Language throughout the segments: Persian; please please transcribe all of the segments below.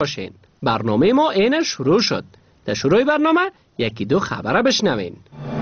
باشین. برنامه ما اینه شروع شد. در شروع برنامه یکی دو خبره بشنوین.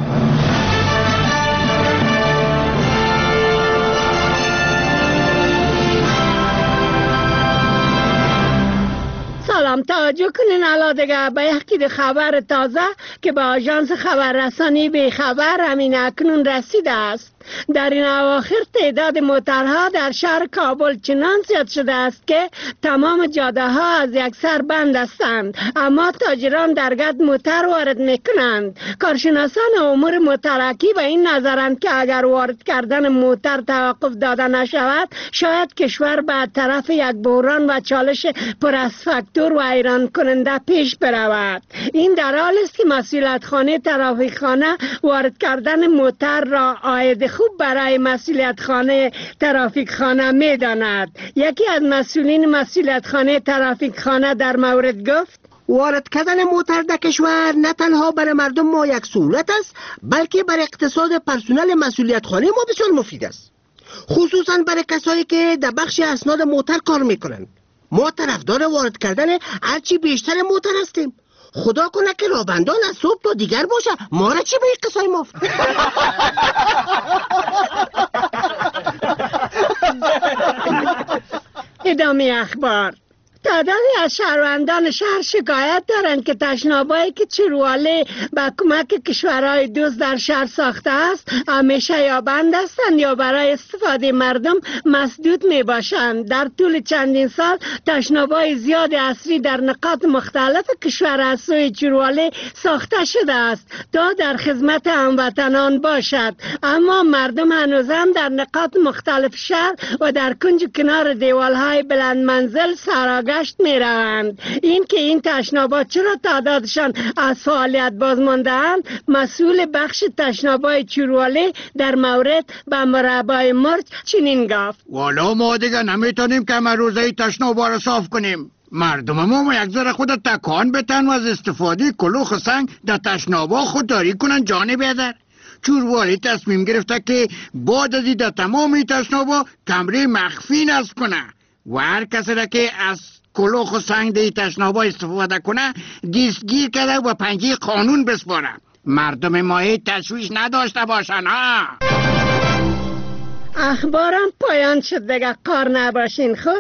سلام، توجه کنین الان دیگه به یکی خبر تازه که به آژانس خبررسانی به خبر همین اکنون رسیده است. در این اواخر تعداد موترها در شهر کابل چنان زیاد شده است که تمام جاده ها از یک سر بند هستند، اما تاجران در گد موتر وارد میکنند. کارشناسان امور موترکی به این نظرند که اگر وارد کردن موتر توقف داده نشود شاید کشور به طرف یک بحران و چالش پر از فاکتور و حیران کننده پیش برود. این در حال است که مسئولیت خانه ترافیک خانه وارد کردن موتر را عاید خوب برای مسئولیت خانه ترافیک خانه می داند. یکی از مسئولین مسئولیت خانه ترافیک خانه در مورد گفت: وارد کردن موتر در کشور نه تنها برای مردم ما یک سهولت است، بلکه برای اقتصاد پرسنل مسئولیت خانه ما بسیار مفید است، خصوصا برای کسایی که در بخش اسناد موتر کار میکنند. ما طرفدار وارد کردن هرچی بیشتر موتر هستیم. خدا کنه که رابندان از صبح تا دیگر باشه، ما را چی به این قصای مفت. ادامه اخبار. تعدادی از شهروندان شهر شکایت دارند که تشنابایی که چروالي با کمک کشورهای دوست در شهر ساخته است همیشه یا بند هستند یا برای استفاده مردم مسدود می باشند. در طول چندین سال تشنابای زیاد اصلی در نقاط مختلف کشور از سوی چروالي ساخته شده است تا در خدمت هموطنان باشد، اما مردم هنوزم در نقاط مختلف شهر و در کنج کنار دیوالهای بلند منزل سراغ گشت می روند. این که این تشنابات چرا تعدادشان از فعالیت باز مانده‌اند، مسئول بخش تشنابای چروالي در مورد به مربای مرج چنین گفت: والا ما دیگه نمیتونیم که ما روزه تشنابا رو صاف کنیم. مردم ما یک ذره خود تکان بتن و از استفاده کلوخ سنگ در تشنابا خودداری کنن جانب ادر. چروالي تصمیم گرفته که بعد از در تمام تشنابا کمره مخفی نصب کنه و هر کسی را که از کلوخ و سنگ دی تشنابا استفاده کنه دستگیر کرده و پنجه قانون بسپاره. مردم ما تشویش نداشته باشن ها. اخبارم پایان شد دیگه، کار نباشین خب.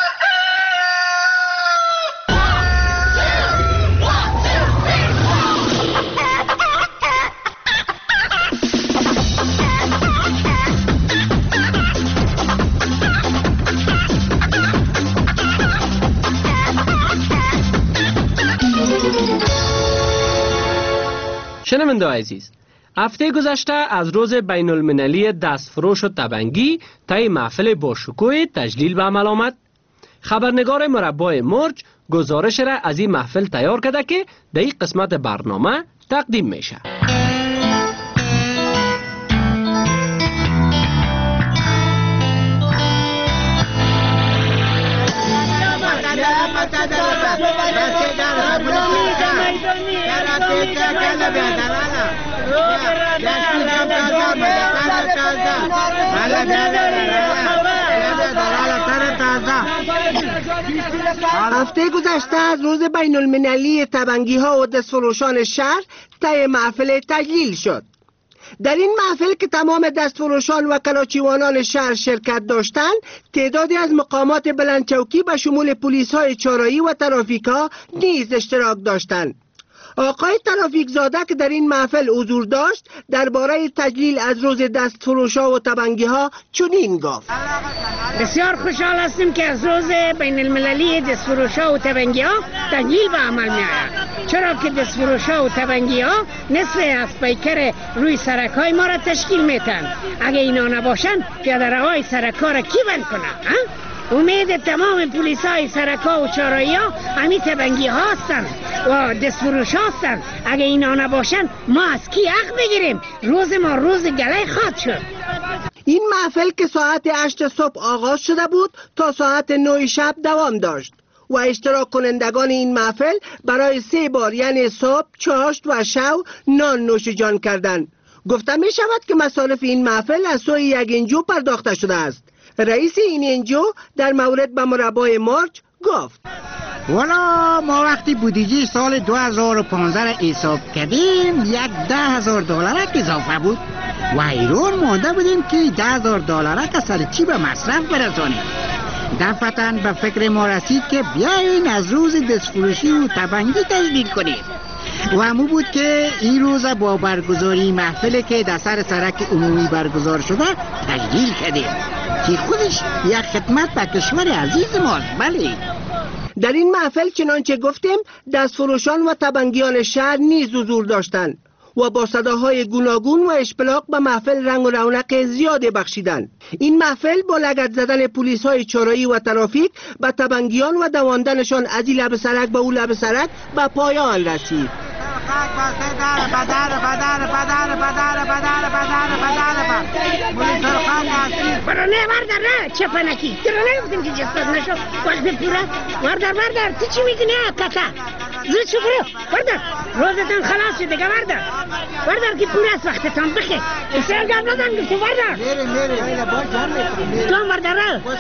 شنونده عزیز، هفته گذشته از روز بین المللی دستفروش و تبنگی طی محفل با شکوه تجلیل به عمل آمد. خبرنگار مربای مرج گزارش را از این محفل تیار کرده که در این قسمت برنامه تقدیم میشه. هفته گذشته از روز بین المللی تبنگی ها و دستفروشان شهر طی محفل تجلیل شد. در این محفل که تمام دستفروشان و کلاچیوانان شهر شرکت داشتند، تعدادی از مقامات بلندچوکی به شمول پلیس های چارایی و ترافیکا نیز اشتراک داشتند. آقای ترافیک زاده که در این محفل حضور داشت درباره تجلیل از روز دستفروشا و تبنگی ها چنین گفت: بسیار خوشحال هستیم که از روز بین المللی دستفروشا و تبنگی ها تجلیل به عمل می آید، چرا که دستفروشا و تبنگی ها نصف از پیکر روی سرک های ما را تشکیل میتن. اگه اینا نباشن پیاده‌روهای سرک ها را کی بند کنه؟ امید تمام پلیس های سرک ها و چارایی ها همین تبنگی ها هستن و دستفروش هستن. اگه اینا نباشن ما از کی حق بگیریم؟ روز ما روز گله خواد شد. این محفل که ساعت 8 صبح آغاز شده بود تا ساعت 9 شب دوام داشت و اشتراک کنندگان این محفل برای 3 بار یعنی صبح، چاشت و شو نان نوش جان کردند. گفته می شود که مصارف این محفل از سوی یک انجو پرداخته شده است. رئیس این انجو در مورد به مربای مرج گفت: والا ما وقتی بودجه سال 2015 حساب کردیم $10,000 اضافه بود و حیران مانده بودیم که $10,000 سر چی به مصرف برسانیم. دفعتاً به فکر ما رسید که بیاین از روز دستفروشی و تبنگی تجلیل کنیم و همون بود که این روز با برگزاری محفلی که در سر سرک عمومی برگزار شده تجلیل کردیم که خودش یک خدمت به کشور عزیز ماست. بله، در این محفل چنانچه گفتیم دستفروشان و تبنگیان شهر نیز حضور داشتند و با صداهای گوناگون و اشپلاق به محفل رنگ و رونق زیاده بخشیدند. این محفل با لگد زدن پلیس های چرایی و ترافیک به تبنگیان و دواندنشان از این لب سرک به اون لب سرک به پایان رسید. نه بردار، نه چه پنکی درانه بودیم که جستاد نشو وقت پوره. بردار تو چی میدونی کتا زود شو برو بردار، روزتان خلاص شده دیگه. بردار که پوره است وقتتان بخیر. اسرائیل گرد ندن گفتو بردار تو هم بردار.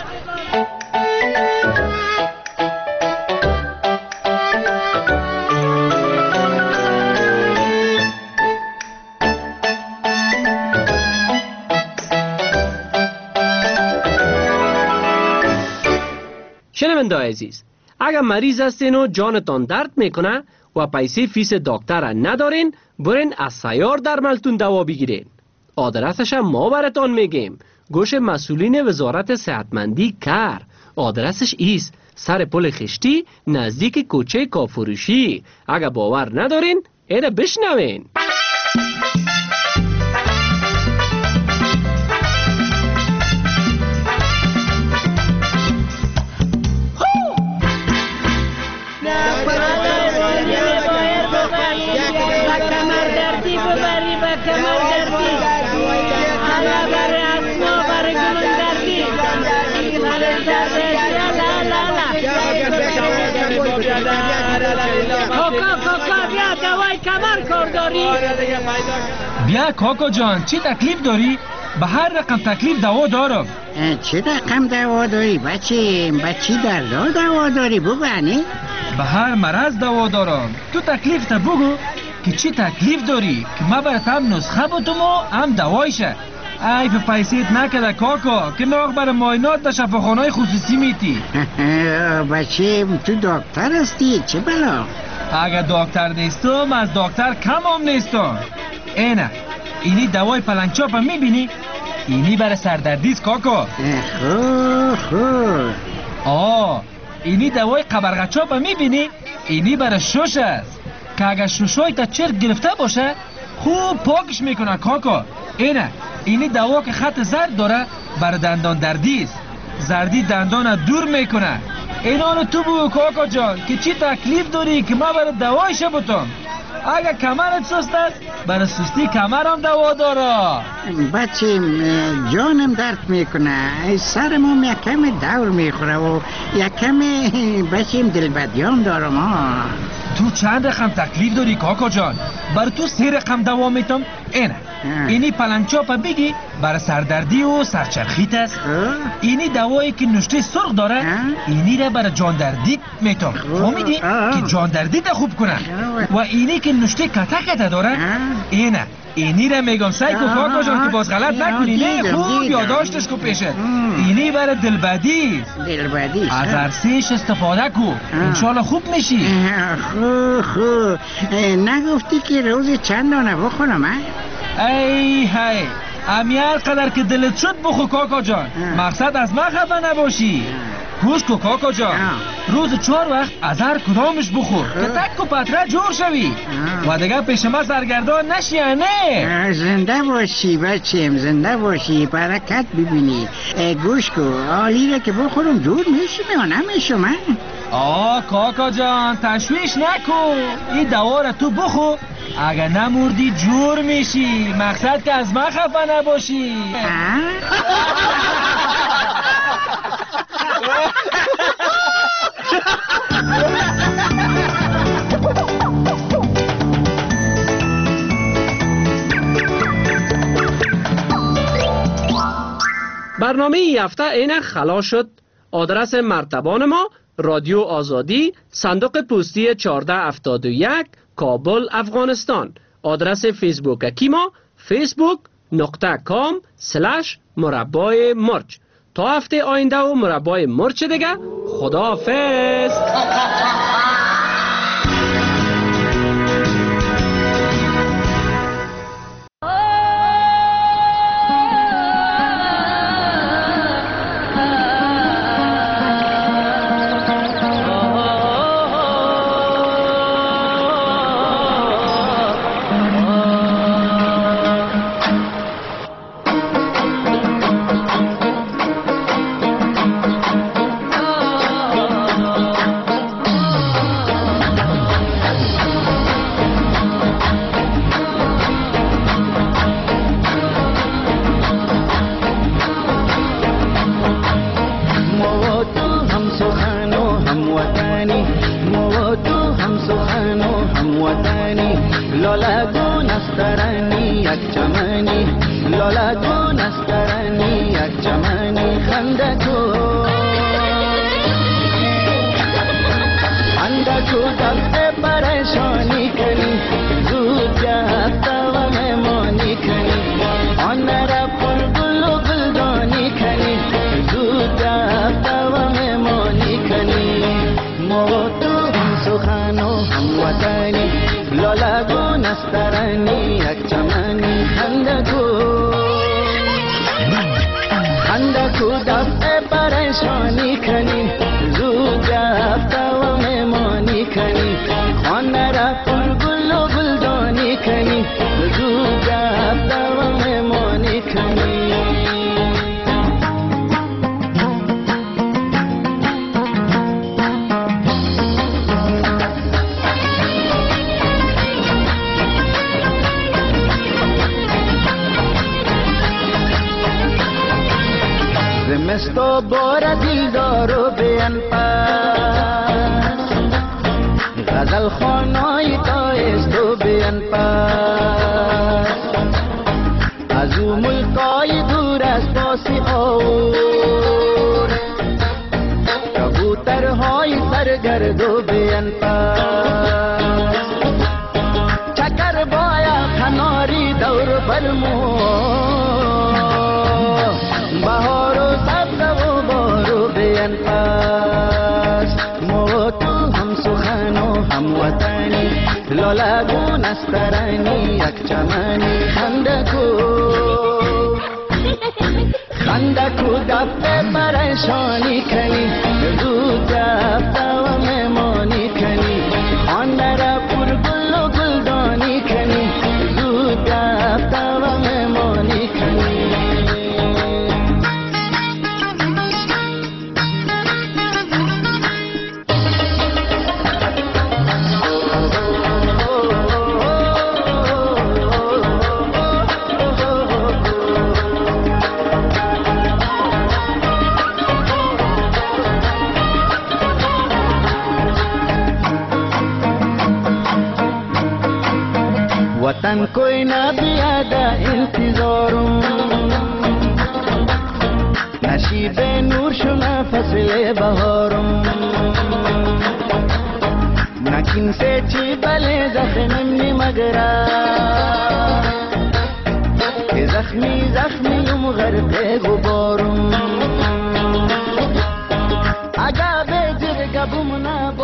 شنونده عزیز، اگر مریض هستین و جانتان درد میکنه و پیسه فیس دکتر ندارین، برین از سیار درملتون دوا بگیرین. آدرسش هم ما براتان میگیم. گوش مسئولین وزارت صحتمندی کار. آدرسش ایست سر پل خشتی نزدیک کوچه کافروشی. اگر باور ندارین اینو بشنوین. کاکا بیا دوای کمر کار داری. بیا کاکا جان، چی تکلیف داری؟ به هر رقم تکلیف دوا دارم. چه رقم دوا داری بچه؟ بچی دردا دوا داری بگو. به هر مرض دوا دارم. تو تکلیف تا بگو که چی تکلیف داری که ما برات هم نسخه بودم و هم دوایشه. ای به پیسیت نکده کاکا که ناغ برای معاینات در شفاخانه‌های خصوصی میتی. بچه تو دکتر هستی؟ چه بلا؟ اگر دکتر نیستم از دکتر کم هم نیستم. اینی دوای پلنگچاپ هم میبینی؟ اینی برای سردردیست کاکا. خوب. اینی دوای قبرغچاپ هم میبینی؟ اینی برای شش است که اگر ششای تا چرک گرفته باشه خوب پاکش میکنه کاکا. اینی دوا که خط زرد داره برای دندان دردیست. زردی دندان دور میکنه. اینانو تو بگو کاکا جان که چی تکلیف داری که ما برای دوایش بودم. اگر کمرت سست است برای سستی کمر هم دوا داره. بچه جانم درد میکنه، سرمم یکم دور میخوره و یکم بچه دلبدیام دارم. تو چند رقم تکلیف داری کاکا جان؟ برای تو 3 رقم دوا میتم. اینی پلنگچاپ بگی برای سردردی و سرچرخیت است. اینی دوایی که نشته سرخ داره اینی را برای جاندردی میتم. فهمیدی که جاندردی خوب کنه. و اینی که نشته کته داره اینی را میگم سعی کن کاکا جان که باز غلط نکنی. نه خوب یادداشتش کو پیشت. اینی برای دلبدی از عرصهش استفاده کو، انشالله خوب میشی. خوب نگفتی که روز چند دانه بخورم؟ ای امیال قدر که دلت شد بخو کاکا جان. مقصد از من خفه نباشی. گوش کو کاکا جان، روز 4 وقت از هر کدامش بخور که تک و پتره جور شوی و دیگه پیش ما سرگردان نشی. نه زنده باشی بچیم، زنده باشی، برکت ببینی. گوش کو آلی را که بخورم جور میشم یا نمیشم؟ کاکا جان تشویش نکو. این دوا را تو بخو، اگر نموردی جور میشی. مقصد که از من خفه نباشی. برنامه ای هفته این خلاص شد. آدرس مرتبان ما رادیو آزادی، صندوق پستی 1471، کابل، افغانستان. آدرس فیسبوک ما facebook.com/مربای مرچ. تا هفته آینده و مربای مرچ دیگه، خداحافظ. زمستو بار دلدارو بیان پاس غزل خانای تایستو بیان پاس از او ملکای دور از پاسی آور کبوترهای سرگردو بیان پاس چکر بایا کناری دور برمو بهار و سبز و بارو بیان پاس مو تو هم سخن و هم وطنی لالگون استرانی یک چمنی خندکو دفته پریشانی کنی زود دفته و مهمانی کنی خانده را پر گل و گلدانی کنی زود دفته و مهمانی کنی वतन कोई ना बियादा इंतजारूं नशीब नूर शुना फसले बहारूं नकिन से ची बले जख्मी मगरा के जख्मी जख्मी गरक़े गुबारूं अगा बेजर गबुमना